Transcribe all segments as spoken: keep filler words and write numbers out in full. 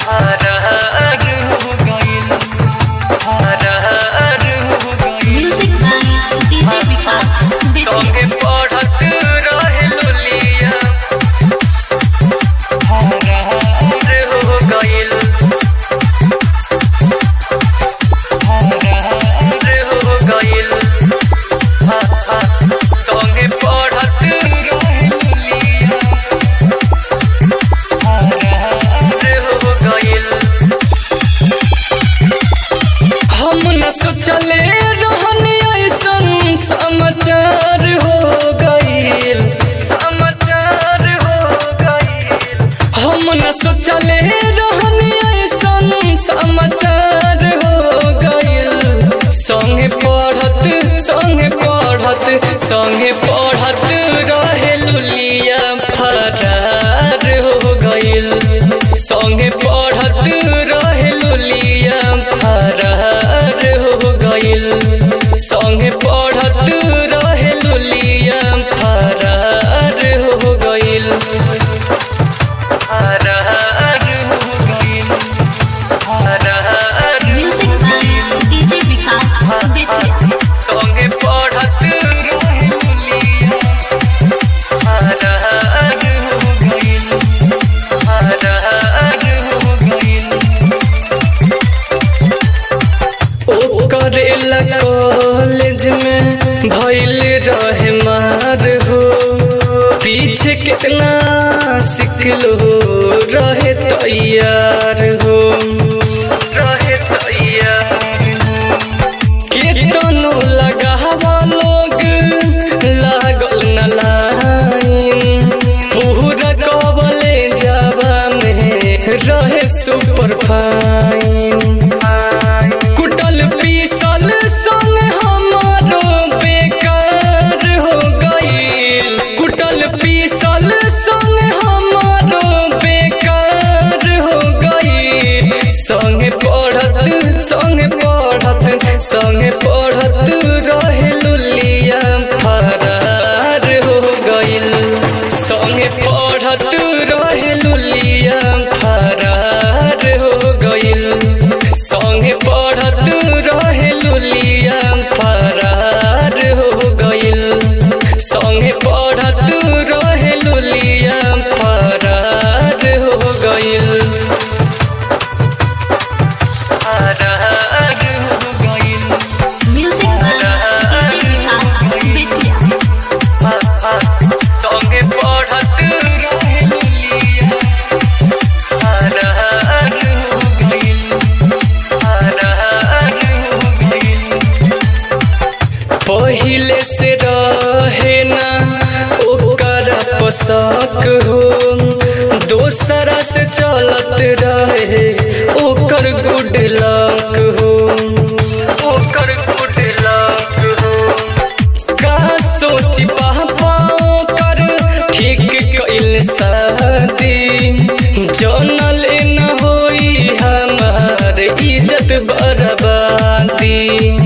चले रहनी ऐसन समाचार हो गईल, समाचार हो गईल। हम न सोचले रहनी ऐसन समाचार हो गईल। संगे पढ़त संगे पढ़त संगे पढ़त रहे लुलिया फरार हो गईल। संगे पढ़त रहे लुलिया फरार हो गईल। संगे पढ़त रहे लुलिया फरार हो गईल, फरार हो गईल, फरार। Music by DJ Vikas Bettiah. संगे पढ़त रहे लुलिया फरार हो गईल, फरार हो गईल। ओ करेला कॉलेज में भइल रहे मार हो। पीछे कितना सिखलो रहे तैयार हो, रहे तैयार। कितनो लगावा लोग लागल न लाइन। पूरा कबले जावा में रहे सुपर फाइन। कुटल पीसल संग हमारो बेकार हो गईल। कुटल पीसल संग हमारो बेकार हो गईल। संगे पढ़त संगे पढ़त संगे पढ़त रहे लुलिया फरार हो गईल। संगे पढ़त रहे लुलिया फरार हो गईल। संगे पढ़त रहे लुलिया फरार हो गईल। संगे पढ़त रहे लुलिया फरार हो गईल, फरार हो गईल। Music by DJ Vikas Bettiah. संगे पढ़त रहे लुलिया फरार हो गईल, फरार हो गईल। पहिले से रहे ना ओकर पोशाक हो। दोसरा से चलत रहे ओकर गुड लक हो, ओकर गुड लक हो। का सोच पापा ओकर ठीक कइल शादी। जनल न होई हमार इज्जत बर्बादी।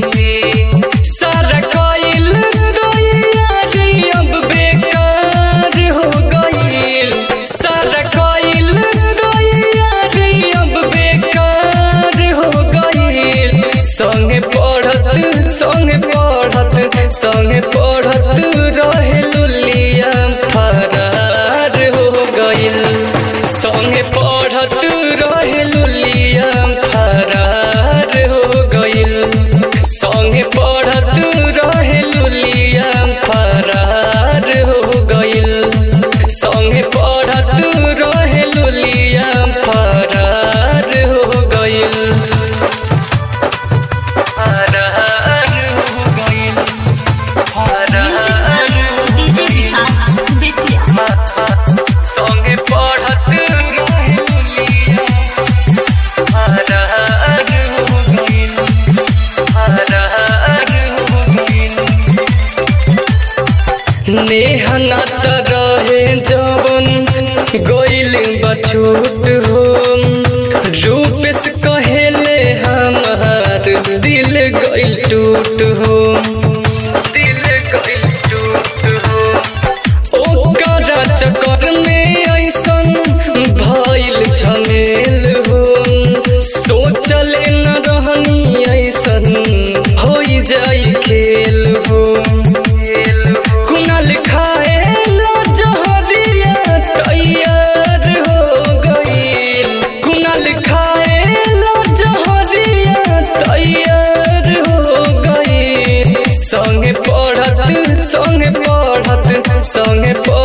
सारा कइल तैयारी अब बेकार हो गईल। सारा कइल तैयारी अब बेकार हो गईल। संगे पढ़त संगे पढ़त संगे पढ़त रहे लुलिया फरार हो गईल। संगे पढ़त रहे लुलिया फरार हो गईल। संगे पढ़त रहे लुलिया फरार हो गईल। संगे पढ़त रहे लुलिया फरार हो गईल, फरार हो गईल, म्यूजिक फरार। By DJ Vikas Bettiah. संगे पढ़त रहे लुलिया फरार हो गईल, फरार हो गईल। नेहनत रहे जवन गइल बछूट हो। रूपेश कहेले हमार दिल गइल टूट हो, दिल गइल टूट हो। ओकरा चक्कर में ऐसन भइल झमेल हो। संगे